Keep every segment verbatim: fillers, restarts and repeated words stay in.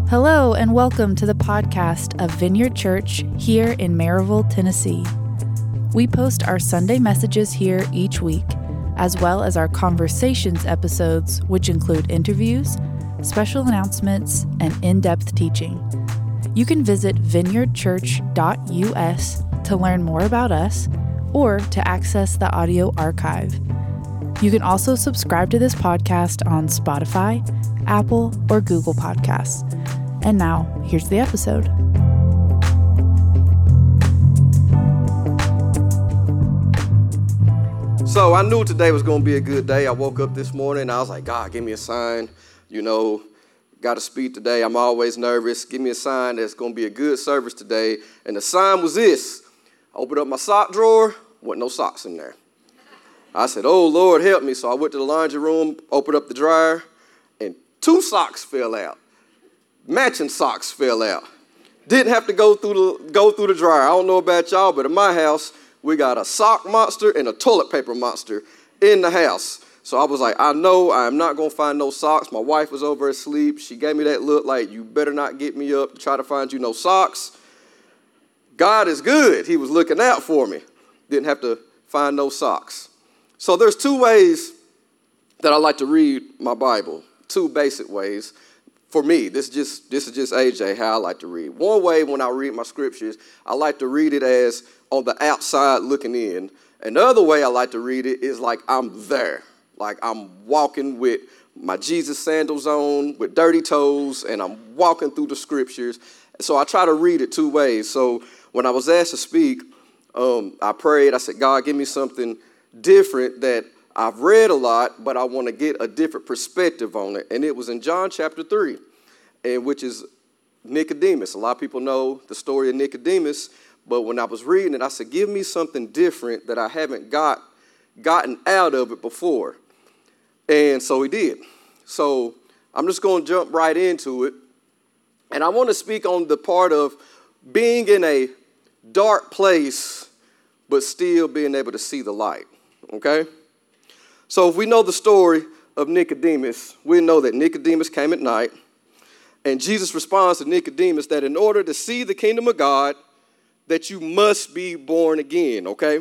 Hello and welcome to the podcast of Vineyard Church here in Maryville, Tennessee. We post our Sunday messages here each week, as well as our conversations episodes, which include interviews, special announcements, and in-depth teaching. You can visit vineyard church dot U S to learn more about us or to access the audio archive. You can also subscribe to this podcast on Spotify, Apple, or Google Podcasts. And now, here's the episode. So I knew today was going to be a good day. I woke up this morning and I was like, God, give me a sign. You know, got to speak today. I'm always nervous. Give me a sign that's going to be a good service today. And the sign was this. I opened up my sock drawer. Wasn't no socks in there. I said, oh, Lord, help me. So I went to the laundry room, opened up the dryer, and two socks fell out. Matching socks fell out. Didn't have to go through the go through the dryer. I don't know about y'all, but in my house, we got a sock monster and a toilet paper monster in the house. So I was like, I know I am not going to find no socks. My wife was over asleep. She gave me that look like, you better not get me up to try to find you no socks. God is good. He was looking out for me. Didn't have to find no socks. So there's two ways that I like to read my Bible, two basic ways. For me, this is just this is just A J, how I like to read. One way when I read my scriptures, I like to read it as on the outside looking in. And the other way I like to read it is like I'm there. Like I'm walking with my Jesus sandals on, with dirty toes, and I'm walking through the scriptures. So I try to read it two ways. So when I was asked to speak, um, I prayed. I said, God, give me something different that I've read a lot, but I want to get a different perspective on it. And it was in John chapter three, and which is Nicodemus. A lot of people know the story of Nicodemus, but when I was reading it, I said, give me something different that I haven't got gotten out of it before. And so he did. So I'm just going to jump right into it. And I want to speak on the part of being in a dark place, but still being able to see the light, okay? So if we know the story of Nicodemus, we know that Nicodemus came at night, and Jesus responds to Nicodemus that in order to see the kingdom of God, that you must be born again, okay?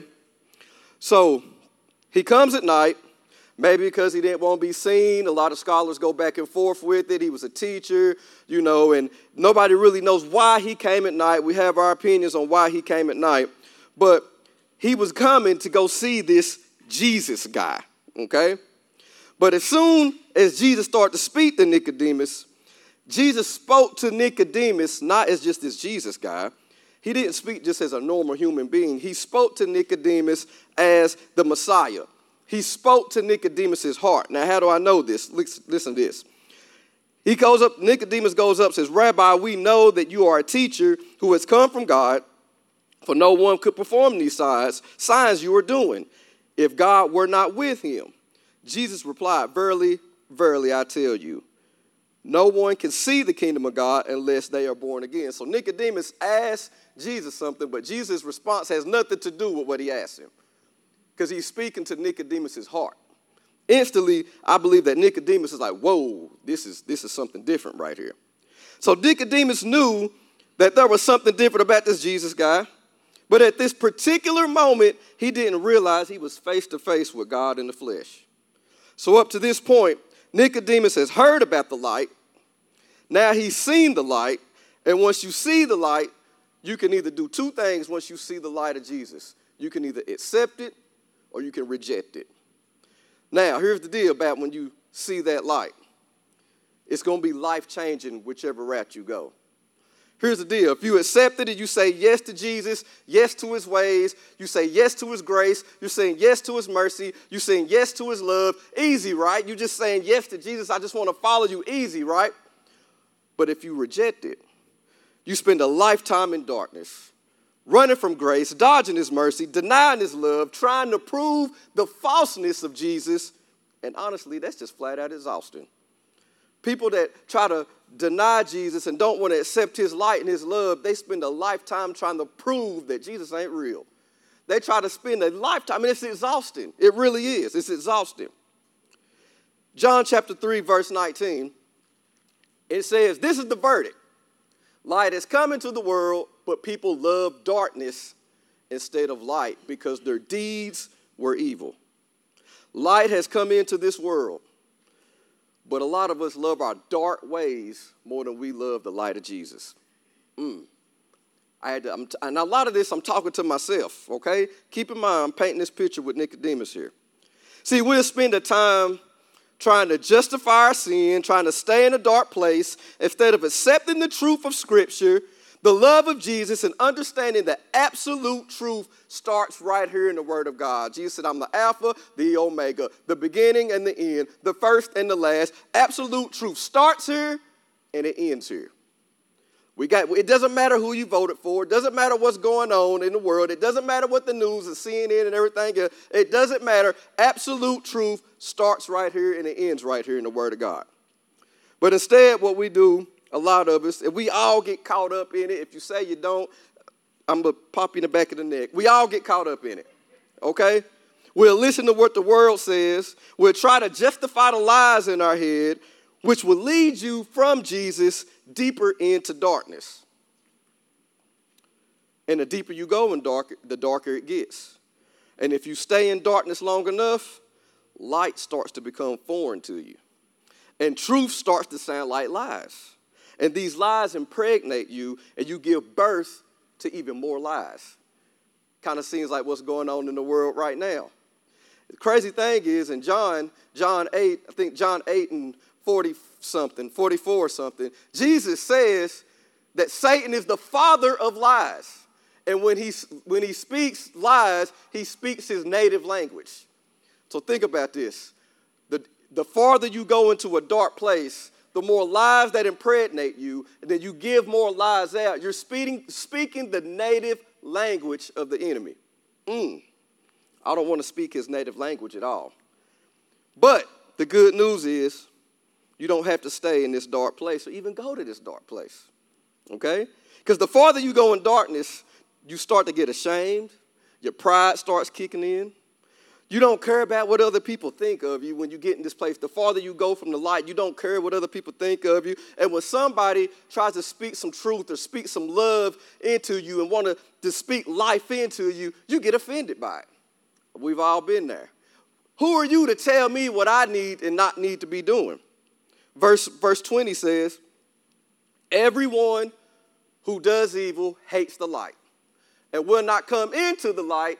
So he comes at night, maybe because he didn't want to be seen. A lot of scholars go back and forth with it. He was a teacher, you know, and nobody really knows why he came at night. We have our opinions on why he came at night, but he was coming to go see this Jesus guy. Okay? But as soon as Jesus started to speak to Nicodemus, Jesus spoke to Nicodemus not as just this Jesus guy. He didn't speak just as a normal human being. He spoke to Nicodemus as the Messiah. He spoke to Nicodemus' heart. Now, how do I know this? Listen to this. He goes up, Nicodemus goes up, says, Rabbi, we know that you are a teacher who has come from God, for no one could perform these signs, signs you are doing if God were not with him. Jesus replied, verily, verily, I tell you, no one can see the kingdom of God unless they are born again. So Nicodemus asked Jesus something, but Jesus' response has nothing to do with what he asked him, because he's speaking to Nicodemus' heart. Instantly, I believe that Nicodemus is like, whoa, this is, this is something different right here. So Nicodemus knew that there was something different about this Jesus guy. But at this particular moment, he didn't realize he was face to face with God in the flesh. So up to this point, Nicodemus has heard about the light. Now he's seen the light. And once you see the light, you can either do two things once you see the light of Jesus. You can either accept it or you can reject it. Now, here's the deal about when you see that light. It's going to be life-changing whichever route you go. Here's the deal. If you accept it and you say yes to Jesus, yes to his ways, you say yes to his grace, you're saying yes to his mercy, you're saying yes to his love, easy, right? You're just saying yes to Jesus. I just want to follow you, easy, right? But if you reject it, you spend a lifetime in darkness, running from grace, dodging his mercy, denying his love, trying to prove the falseness of Jesus. And honestly, that's just flat out exhausting. People that try to deny Jesus and don't want to accept his light and his love, they spend a lifetime trying to prove that Jesus ain't real. They try to spend a lifetime, I mean, it's exhausting. It really is. It's exhausting. John chapter three, verse nineteen. It says, this is the verdict. Light has come into the world, but people love darkness instead of light because their deeds were evil. Light has come into this world, but a lot of us love our dark ways more than we love the light of Jesus. Mm. I had to, I'm t- and a lot of this I'm talking to myself, okay? Keep in mind, I'm painting this picture with Nicodemus here. See, we'll spend the time trying to justify our sin, trying to stay in a dark place, instead of accepting the truth of Scripture, the love of Jesus, and understanding that absolute truth starts right here in the Word of God. Jesus said, I'm the Alpha, the Omega, the beginning and the end, the first and the last. Absolute truth starts here and it ends here. We got. It doesn't matter who you voted for. It doesn't matter what's going on in the world. It doesn't matter what the news is, C N N and everything. It doesn't matter. Absolute truth starts right here and it ends right here in the Word of God. But instead, what we do, a lot of us, and we all get caught up in it. If you say you don't, I'm going to pop you in the back of the neck. We all get caught up in it, okay? We'll listen to what the world says. We'll try to justify the lies in our head, which will lead you from Jesus deeper into darkness. And the deeper you go in dark, the darker it gets. And if you stay in darkness long enough, light starts to become foreign to you. And truth starts to sound like lies. And these lies impregnate you, and you give birth to even more lies. Kind of seems like what's going on in the world right now. The crazy thing is, in John, John eight, I think John eight and forty something, forty-four something, Jesus says that Satan is the father of lies. And when he, when he speaks lies, he speaks his native language. So think about this. The, the farther you go into a dark place, the more lies that impregnate you, and then you give more lies out. You're speaking, speaking the native language of the enemy. Mm. I don't want to speak his native language at all. But the good news is you don't have to stay in this dark place or even go to this dark place, okay? Because the farther you go in darkness, you start to get ashamed. Your pride starts kicking in. You don't care about what other people think of you when you get in this place. The farther you go from the light, you don't care what other people think of you. And when somebody tries to speak some truth or speak some love into you and want to, to speak life into you, you get offended by it. We've all been there. Who are you to tell me what I need and not need to be doing? Verse, verse twenty says, everyone who does evil hates the light and will not come into the light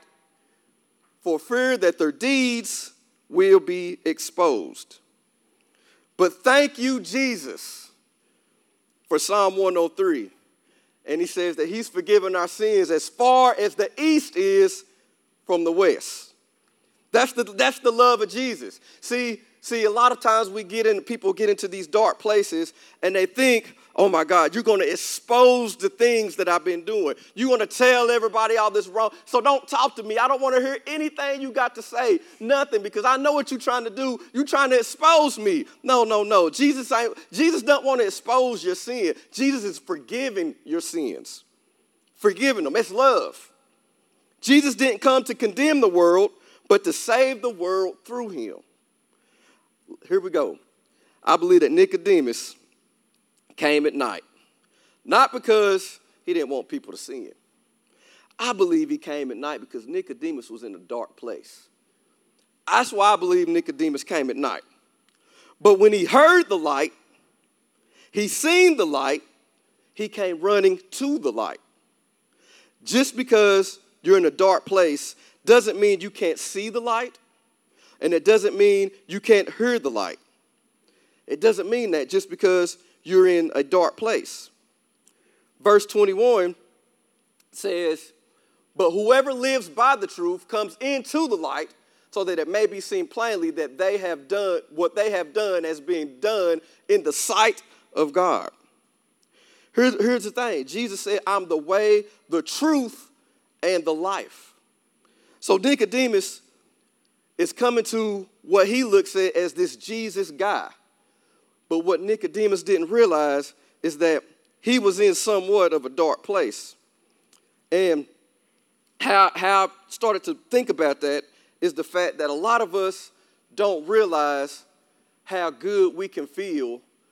for fear that their deeds will be exposed. But thank you, Jesus, for Psalm one oh three. And he says that he's forgiven our sins as far as the east is from the west. That's the, that's the love of Jesus. See, see, a lot of times we get in, people get into these dark places and they think, oh my God, you're going to expose the things that I've been doing. You're going to tell everybody all this wrong. So don't talk to me. I don't want to hear anything you got to say. Nothing, because I know what you're trying to do. You're trying to expose me. No, no, no. Jesus, ain't, Jesus doesn't want to expose your sin. Jesus is forgiving your sins. Forgiving them. It's love. Jesus didn't come to condemn the world, but to save the world through him. Here we go. I believe that Nicodemus came at night. Not because he didn't want people to see him. I believe he came at night because Nicodemus was in a dark place. That's why I believe Nicodemus came at night. But when he heard the light, he seen the light, he came running to the light. Just because you're in a dark place doesn't mean you can't see the light, and it doesn't mean you can't hear the light. It doesn't mean that just because you're in a dark place. Verse twenty-one says, but whoever lives by the truth comes into the light so that it may be seen plainly that they have done what they have done as being done in the sight of God. Here's, here's the thing. Jesus said, I'm the way, the truth, and the life. So Nicodemus is coming to what he looks at as this Jesus guy. But what Nicodemus didn't realize is that he was in somewhat of a dark place. And how, how I started to think about that is the fact that a lot of us don't realize how good we can feel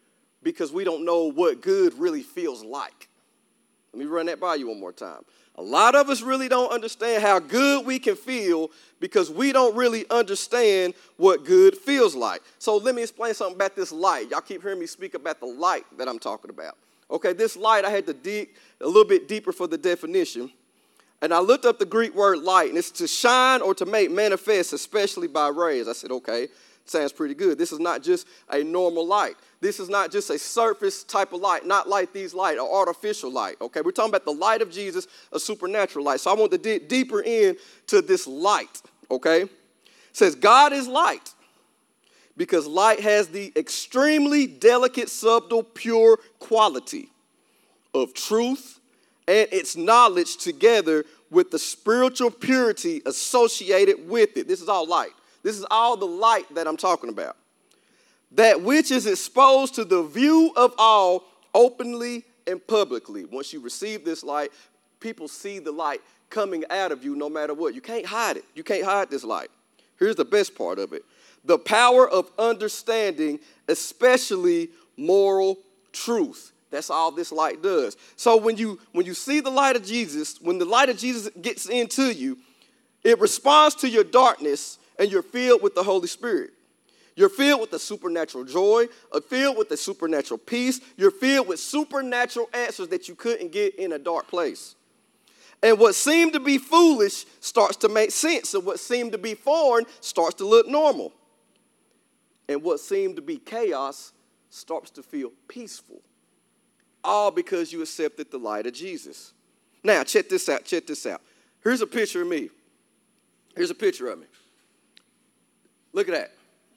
because we don't know what good really feels like. Let me run that by you one more time. A lot of us really don't understand how good we can feel because we don't really understand what good feels like. So let me explain something about this light. Y'all keep hearing me speak about the light that I'm talking about. Okay, this light, I had to dig a little bit deeper for the definition. And I looked up the Greek word light, and it's to shine or to make manifest, especially by rays. I said, okay, sounds pretty good. This is not just a normal light. This is not just a surface type of light, not like these light, or artificial light, okay? We're talking about the light of Jesus, a supernatural light. So I want to dig deeper into this light, okay? It says God is light because light has the extremely delicate, subtle, pure quality of truth and its knowledge together with the spiritual purity associated with it. This is all light. This is all the light that I'm talking about. That which is exposed to the view of all openly and publicly. Once you receive this light, people see the light coming out of you no matter what. You can't hide it. You can't hide this light. Here's the best part of it. The power of understanding, especially moral truth. That's all this light does. So when you when you see the light of Jesus, when the light of Jesus gets into you, it responds to your darkness and you're filled with the Holy Spirit. You're filled with the supernatural joy, you're filled with the supernatural peace. You're filled with supernatural answers that you couldn't get in a dark place. And what seemed to be foolish starts to make sense, and what seemed to be foreign starts to look normal. And what seemed to be chaos starts to feel peaceful. All because you accepted the light of Jesus. Now, check this out, check this out. Here's a picture of me. Here's a picture of me. Look at that.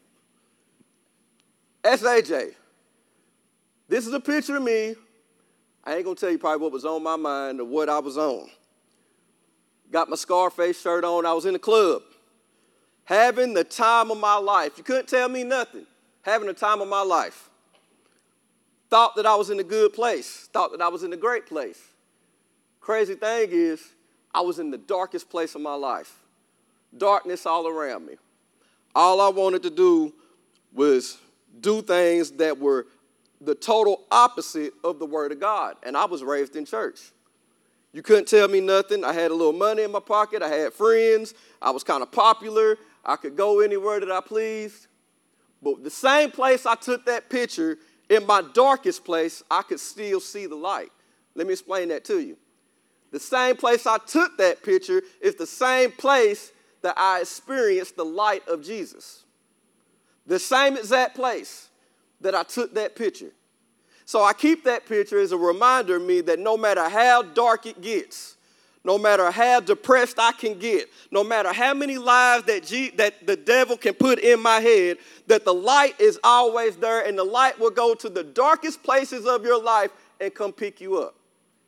That's A J. This is a picture of me. I ain't going to tell you probably what was on my mind or what I was on. Got my Scarface shirt on. I was in the club. Having the time of my life. You couldn't tell me nothing. Having the time of my life. Thought that I was in a good place. Thought that I was in a great place. Crazy thing is, I was in the darkest place of my life. Darkness all around me. All I wanted to do was do things that were the total opposite of the Word of God. And I was raised in church. You couldn't tell me nothing. I had a little money in my pocket. I had friends. I was kind of popular. I could go anywhere that I pleased. But the same place I took that picture, in my darkest place, I could still see the light. Let me explain that to you. The same place I took that picture is the same place that I experienced the light of Jesus. The same exact place that I took that picture. So I keep that picture as a reminder of me that no matter how dark it gets, no matter how depressed I can get, no matter how many lies that, G, that the devil can put in my head, that the light is always there, and the light will go to the darkest places of your life and come pick you up.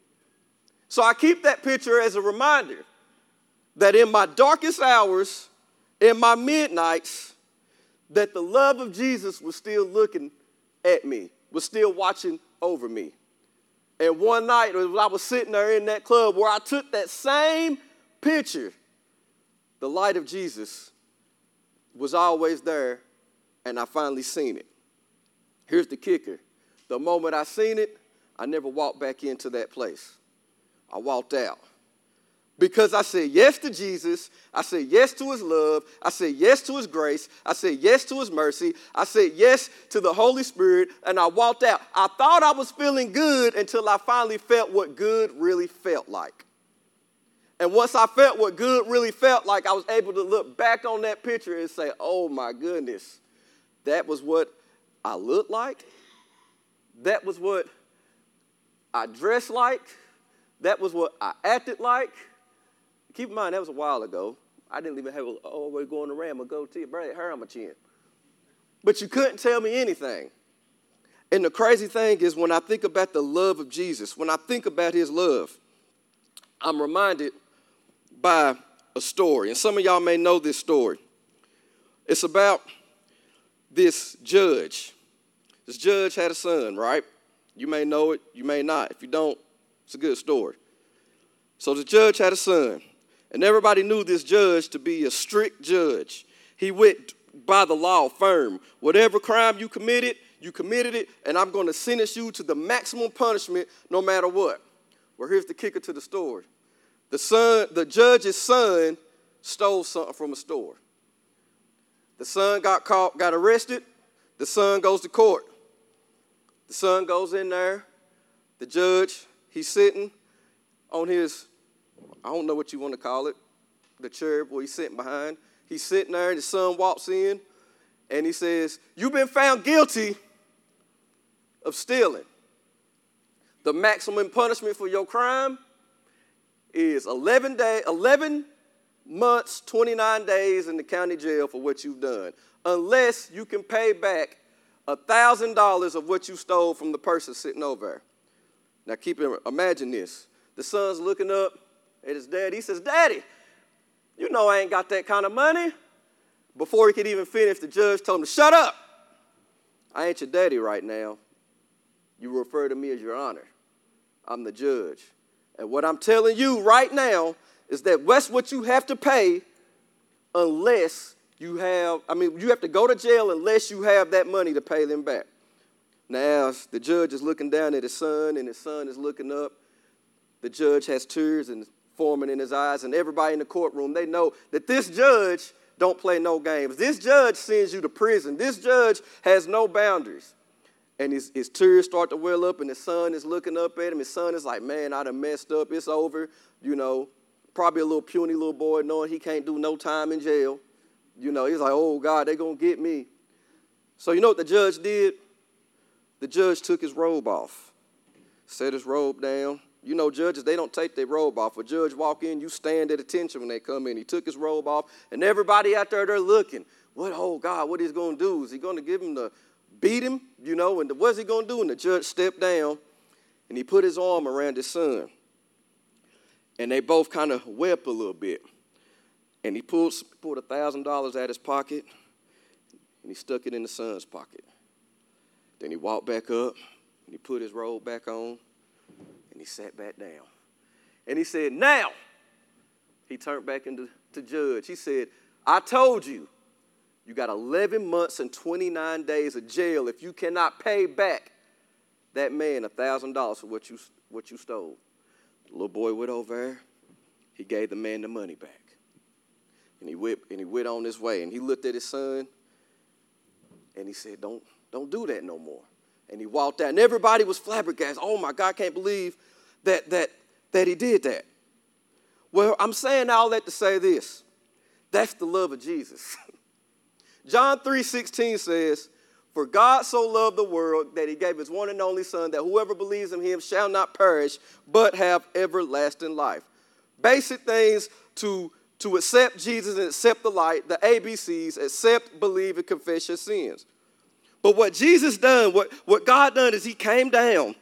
So I keep that picture as a reminder that in my darkest hours, in my midnights, that the love of Jesus was still looking at me, was still watching over me. And one night, as I was sitting there in that club where I took that same picture, the light of Jesus was always there, and I finally seen it. Here's the kicker. The moment I seen it, I never walked back into that place. I walked out. Because I said yes to Jesus, I said yes to his love, I said yes to his grace, I said yes to his mercy, I said yes to the Holy Spirit, and I walked out. I thought I was feeling good until I finally felt what good really felt like. And once I felt what good really felt like, I was able to look back on that picture and say, oh my goodness, that was what I looked like, that was what I dressed like, that was what I acted like. Keep in mind, that was a while ago. I didn't even have a, oh, we're going around, a goatee, braid hair on my chin. But you couldn't tell me anything. And the crazy thing is, when I think about the love of Jesus, when I think about his love, I'm reminded by a story. And some of y'all may know this story. It's about this judge. This judge had a son, right? You may know it, you may not. If you don't, it's a good story. So the judge had a son. And everybody knew this judge to be a strict judge. He went by the law firm. Whatever crime you committed, you committed it, and I'm going to sentence you to the maximum punishment no matter what. Well, here's the kicker to the story. The son, the judge's son stole something from a store. The son got caught, got arrested. The son goes to court. The son goes in there. The judge, he's sitting on his, I don't know what you want to call it, the chair where he's sitting behind. He's sitting there, and the son walks in, and he says, "You've been found guilty of stealing. The maximum punishment for your crime is eleven, day, eleven months, twenty-nine days in the county jail for what you've done, unless you can pay back one thousand dollars of what you stole from the person sitting over there." Now, keep in, imagine this. The son's looking up at his dad. He says, "Daddy, you know I ain't got that kind of money." Before he could even finish, the judge told him to shut up. "I ain't your daddy right now. You refer to me as your honor. I'm the judge. And what I'm telling you right now is that that's what you have to pay unless you have, I mean, you have to go to jail unless you have that money to pay them back." Now, the judge is looking down at his son, and his son is looking up. The judge has tears and forming in his eyes, and everybody in the courtroom, they know that this judge don't play no games. This judge sends you to prison. This judge has no boundaries. And his, his tears start to well up, and his son is looking up at him. His son is like, "Man, I done messed up. It's over." You know, probably a little puny little boy knowing he can't do no time in jail. You know, he's like, "Oh, God, they going to get me." So you know what the judge did? The judge took his robe off, set his robe down. You know, judges, they don't take their robe off. When a judge walk in, you stand at attention when they come in. He took his robe off, and everybody out there, they're looking. What, oh, God, what is he going to do? Is he going to give him the, beat him? You know, and what's he going to do? And the judge stepped down, and he put his arm around his son. And they both kind of wept a little bit. And he pulled, pulled one thousand dollars out of his pocket, and he stuck it in the son's pocket. Then he walked back up, and he put his robe back on, and he sat back down. And he said, "Now," he turned back into the judge. He said, "I told you, you got eleven months and twenty-nine days of jail if you cannot pay back that man one thousand dollars for what you, what you stole." The little boy went over there. He gave the man the money back. And he went, and he went on his way. And he looked at his son, and he said, don't, don't do that no more. And he walked out. And everybody was flabbergasted. "Oh, my God, I can't believe that, that, that he did that." Well, I'm saying all that to say this. That's the love of Jesus. John three sixteen says, "For God so loved the world that he gave his one and only Son, that whoever believes in him shall not perish, but have everlasting life." Basic things to, to accept Jesus and accept the light, the A B Cs, accept, believe, and confess your sins. But what Jesus done, what, what God done is he came down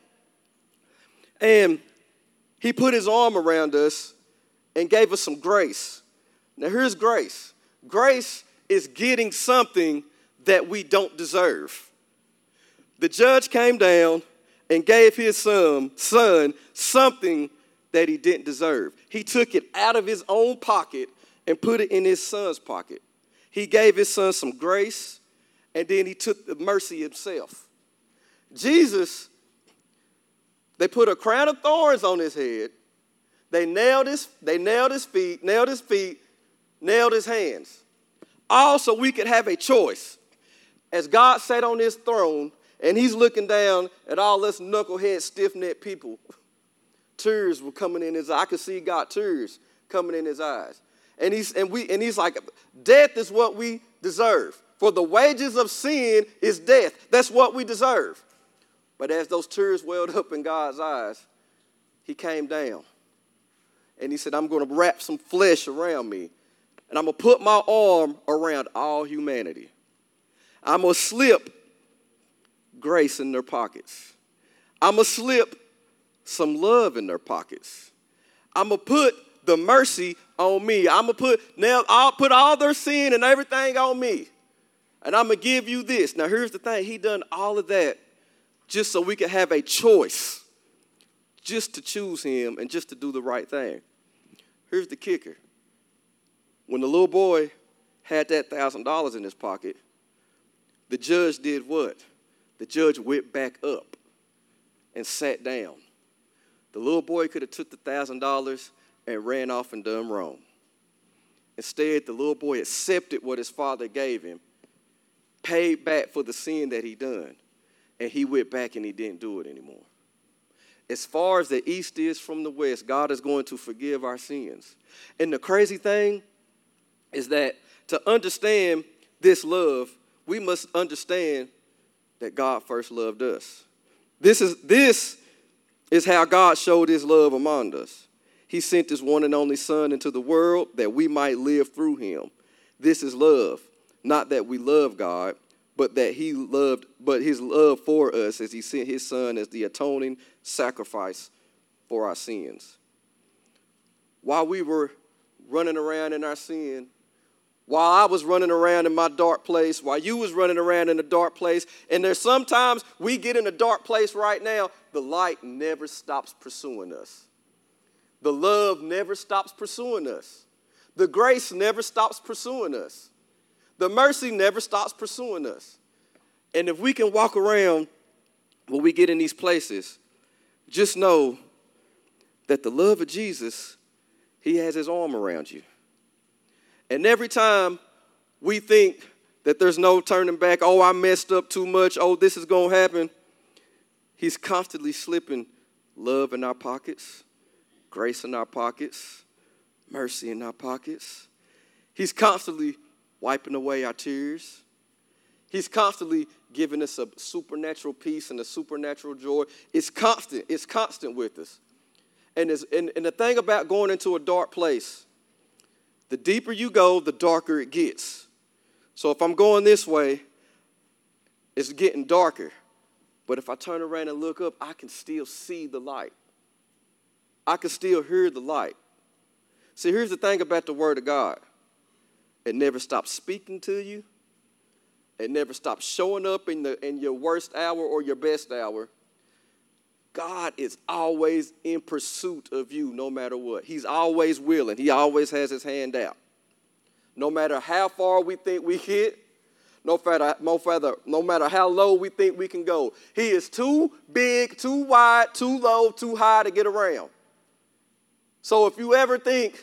and he put his arm around us and gave us some grace. Now here's grace. Grace is getting something that we don't deserve. The judge came down and gave his son, son something that he didn't deserve. He took it out of his own pocket and put it in his son's pocket. He gave his son some grace, and then he took the mercy himself. Jesus, they put a crown of thorns on his head. They nailed his, they nailed his feet, nailed his feet, nailed his hands. All so we could have a choice. As God sat on his throne, and he's looking down at all us knucklehead, stiff-necked people, tears were coming in his eyes. I could see God tears coming in his eyes. And he's, and, we, and he's like, death is what we deserve. For the wages of sin is death. That's what we deserve. But as those tears welled up in God's eyes, he came down. And he said, I'm going to wrap some flesh around me. And I'm going to put my arm around all humanity. I'm going to slip grace in their pockets. I'm going to slip some love in their pockets. I'm going to put the mercy on me. I'm going to put, now I'll put all their sin and everything on me. And I'm going to give you this. Now, here's the thing. He done all of that just so we could have a choice, just to choose him and just to do the right thing. Here's the kicker. When the little boy had that one thousand dollars in his pocket, the judge did what? The judge went back up and sat down. The little boy could have took the one thousand dollars and ran off and done wrong. Instead, the little boy accepted what his father gave him, paid back for the sin that he done, and he went back and he didn't do it anymore. As far as the east is from the west, God is going to forgive our sins. And the crazy thing is that to understand this love, we must understand that God first loved us. This is, this is how God showed his love among us. He sent his one and only Son into the world that we might live through him. This is love, not that we love God, but that he loved, but his love for us as he sent his Son as the atoning sacrifice for our sins. While we were running around in our sin, while I was running around in my dark place, while you was running around in a dark place, and there's sometimes we get in a dark place right now, the light never stops pursuing us. The love never stops pursuing us. The grace never stops pursuing us. The mercy never stops pursuing us. And if we can walk around when we get in these places, just know that the love of Jesus, he has his arm around you. And every time we think that there's no turning back, oh, I messed up too much, oh, this is going to happen, he's constantly slipping love in our pockets, grace in our pockets, mercy in our pockets. He's constantly wiping away our tears. He's constantly giving us a supernatural peace and a supernatural joy. It's constant. It's constant with us. And, it's, and, and the thing about going into a dark place, the deeper you go, the darker it gets. So if I'm going this way, it's getting darker. But if I turn around and look up, I can still see the light. I can still hear the light. See, here's the thing about the Word of God. It never stops speaking to you. It never stops showing up in, the, in your worst hour or your best hour. God is always in pursuit of you no matter what. He's always willing. He always has his hand out. No matter how far we think we hit, no matter, no matter, no matter how low we think we can go, he is too big, too wide, too low, too high to get around. So if you ever think,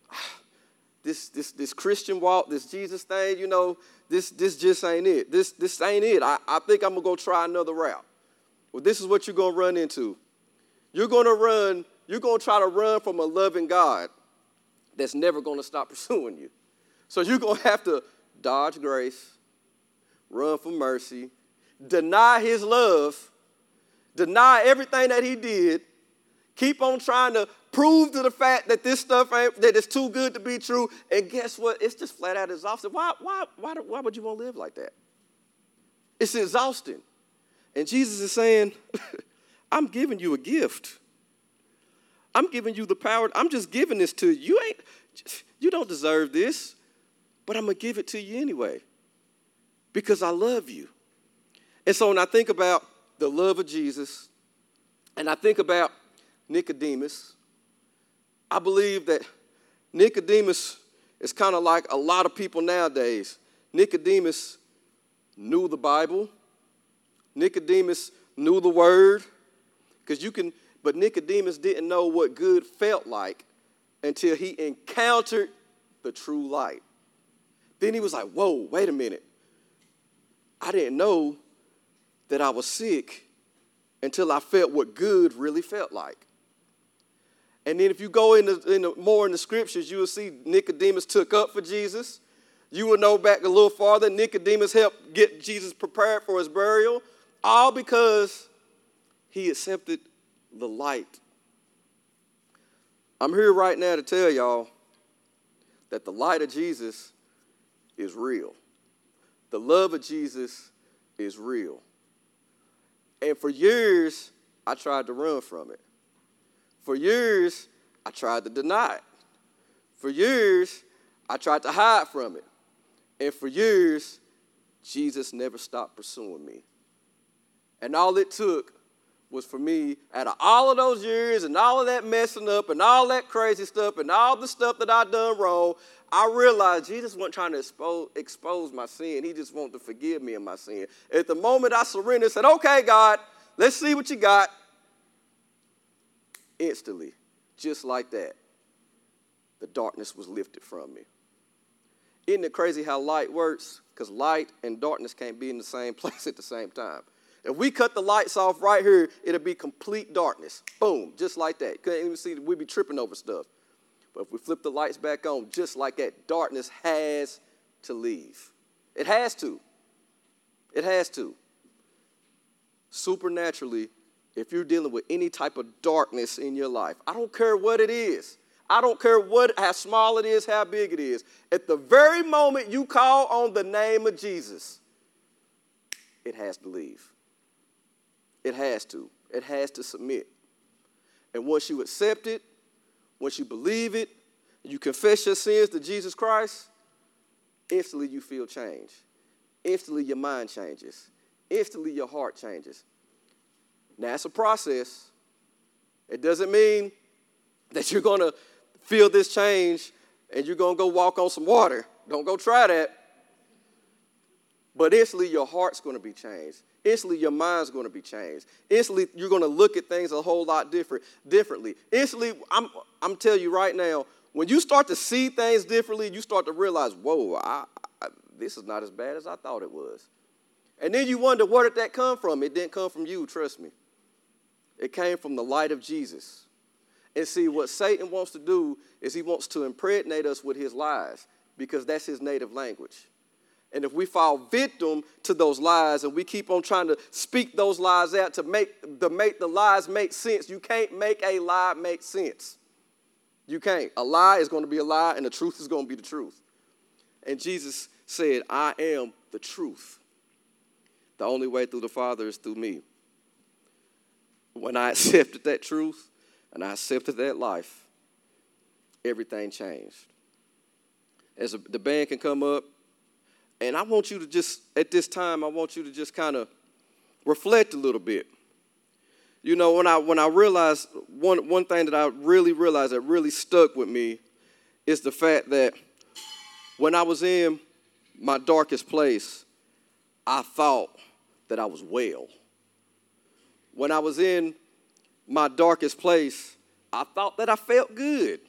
this, this, this Christian walk, this Jesus thing, you know, this, this just ain't it. This, this ain't it. I, I think I'm going to go try another route. Well, this is what you're going to run into. You're going to run, you're going to try to run from a loving God that's never going to stop pursuing you. So you're going to have to dodge grace, run from mercy, deny his love, deny everything that he did, keep on trying to prove to the fact that this stuff ain't, that it's too good to be true, and guess what? It's just flat out exhausting. Why, why, why, why would you want to live like that? It's exhausting. And Jesus is saying, I'm giving you a gift. I'm giving you the power. I'm just giving this to you. You ain't, you don't deserve this, but I'm going to give it to you anyway because I love you. And so when I think about the love of Jesus and I think about Nicodemus, I believe that Nicodemus is kind of like a lot of people nowadays. Nicodemus knew the Bible. Nicodemus knew the word. Because you can, but Nicodemus didn't know what good felt like until he encountered the true light. Then he was like, whoa, wait a minute. I didn't know that I was sick until I felt what good really felt like. And then if you go into, into more in the scriptures, you will see Nicodemus took up for Jesus. You will know back a little farther, Nicodemus helped get Jesus prepared for his burial, all because he accepted the light. I'm here right now to tell y'all that the light of Jesus is real. The love of Jesus is real. And for years, I tried to run from it. For years, I tried to deny it. For years, I tried to hide from it. And for years, Jesus never stopped pursuing me. And all it took was for me, out of all of those years and all of that messing up and all that crazy stuff and all the stuff that I done wrong, I realized Jesus wasn't trying to expose, expose my sin. He just wanted to forgive me of my sin. At the moment I surrendered and said, okay, God, let's see what you got. Instantly, just like that, the darkness was lifted from me. Isn't it crazy how light works? Because light and darkness can't be in the same place at the same time. If we cut the lights off right here, it'll be complete darkness. Boom, just like that. Couldn't even see, we'd be tripping over stuff. But if we flip the lights back on, just like that, darkness has to leave. It has to. It has to. Supernaturally, if you're dealing with any type of darkness in your life, I don't care what it is. I don't care what, how small it is, how big it is. At the very moment you call on the name of Jesus, it has to leave. It has to. It has to submit. And once you accept it, once you believe it, you confess your sins to Jesus Christ, instantly you feel change. Instantly your mind changes. Instantly your heart changes. Now, it's a process. It doesn't mean that you're going to feel this change and you're going to go walk on some water. Don't go try that. But instantly your heart's going to be changed. Instantly your mind's going to be changed. Instantly you're going to look at things a whole lot different, differently. Instantly, I'm, I'm telling you right now, when you start to see things differently, you start to realize, whoa, I, I, this is not as bad as I thought it was. And then you wonder, where did that come from? It didn't come from you, trust me. It came from the light of Jesus. And see, what Satan wants to do is he wants to impregnate us with his lies because that's his native language. And if we fall victim to those lies and we keep on trying to speak those lies out to make the, make the lies make sense, you can't make a lie make sense. You can't. A lie is going to be a lie and the truth is going to be the truth. And Jesus said, I am the truth. The only way through the Father is through me. When I accepted that truth and I accepted that life, everything changed. As a, the band can come up, and I want you to just, at this time, I want you to just kind of reflect a little bit. You know, when I when I realized, one, one thing that I really realized that really stuck with me is the fact that when I was in my darkest place, I thought that I was well. When I was in my darkest place, I thought that I felt good.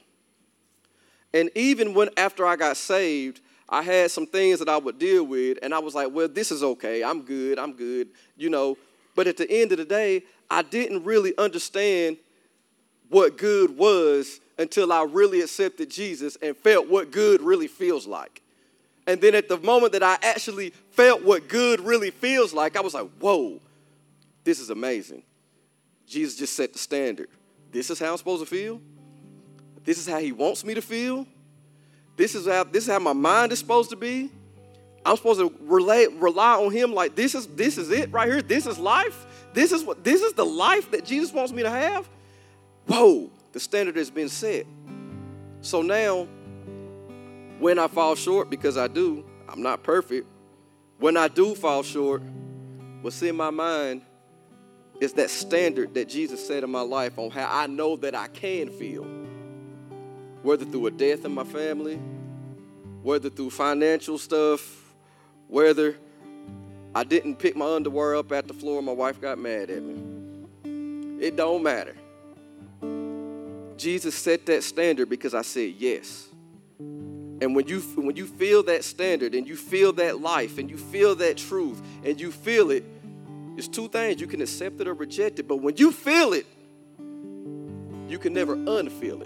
And even when after I got saved, I had some things that I would deal with, and I was like, well, this is okay. I'm good. I'm good, you know. But at the end of the day, I didn't really understand what good was until I really accepted Jesus and felt what good really feels like. And then at the moment that I actually felt what good really feels like, I was like, whoa, this is amazing. Jesus just set the standard. This is how I'm supposed to feel. This is how he wants me to feel. This is how this is how my mind is supposed to be. I'm supposed to relay, rely on him like this is this is it right here. This is life. This is what this is the life that Jesus wants me to have. Whoa, the standard has been set. So now, when I fall short, because I do, I'm not perfect. When I do fall short, what's in my mind is that standard that Jesus set in my life on how I know that I can feel. Whether through a death in my family, whether through financial stuff, whether I didn't pick my underwear up at the floor and my wife got mad at me. It don't matter. Jesus set that standard because I said yes. And when you when you feel that standard and you feel that life and you feel that truth and you feel it, it's two things. You can accept it or reject it. But when you feel it, you can never unfeel it.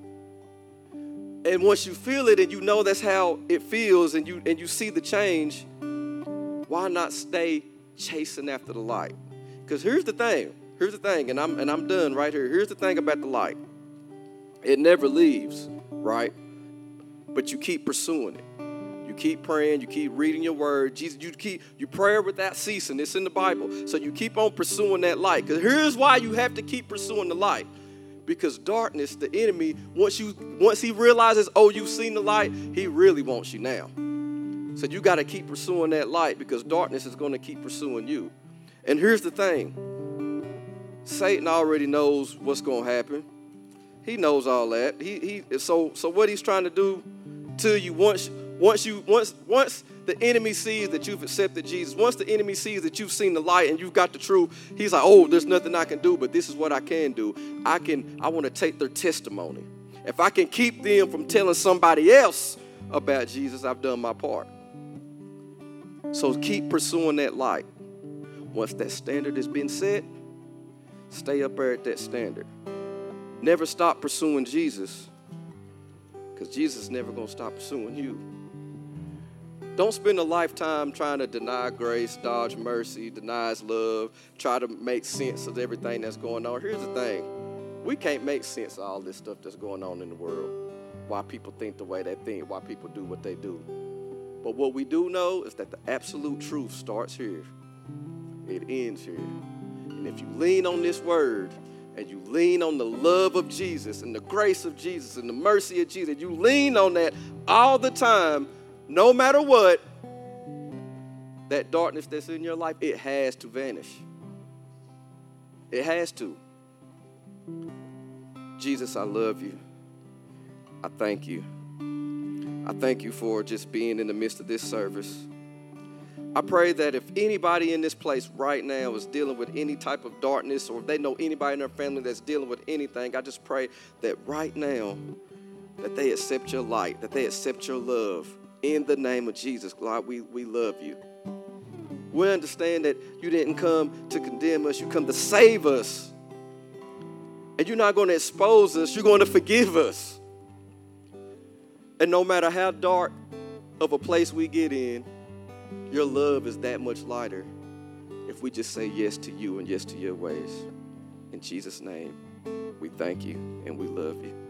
And once you feel it and you know that's how it feels and you and you see the change, why not stay chasing after the light? Because here's the thing. Here's the thing, and I'm and I'm done right here. Here's the thing about the light. It never leaves, right? But you keep pursuing it. You keep praying, you keep reading your word. Jesus, you keep you pray without ceasing. It's in the Bible. So you keep on pursuing that light. Because here's why you have to keep pursuing the light. Because darkness, the enemy, once you once he realizes, oh, you've seen the light, he really wants you now. So you got to keep pursuing that light because darkness is going to keep pursuing you. And here's the thing. Satan already knows what's going to happen. He knows all that. He he. So so what he's trying to do to you once once you once once the enemy sees that you've accepted Jesus, once the enemy sees that you've seen the light and you've got the truth, he's like, oh, there's nothing I can do, but this is what I can do. I can. I want to take their testimony. If I can keep them from telling somebody else about Jesus, I've done my part. So keep pursuing that light. Once that standard has been set, stay up there at that standard. Never stop pursuing Jesus, because Jesus is never going to stop pursuing you. Don't spend a lifetime trying to deny grace, dodge mercy, deny his love, try to make sense of everything that's going on. Here's the thing. We can't make sense of all this stuff that's going on in the world, why people think the way they think, why people do what they do. But what we do know is that the absolute truth starts here. It ends here. And if you lean on this word and you lean on the love of Jesus and the grace of Jesus and the mercy of Jesus, you lean on that all the time, no matter what, that darkness that's in your life, it has to vanish. It has to. Jesus, I love you. I thank you. I thank you for just being in the midst of this service. I pray that if anybody in this place right now is dealing with any type of darkness, or if they know anybody in their family that's dealing with anything, I just pray that right now that they accept your light, that they accept your love. In the name of Jesus, God, we, we love you. We understand that you didn't come to condemn us. You come to save us. And you're not going to expose us. You're going to forgive us. And no matter how dark of a place we get in, your love is that much lighter if we just say yes to you and yes to your ways. In Jesus' name, we thank you and we love you.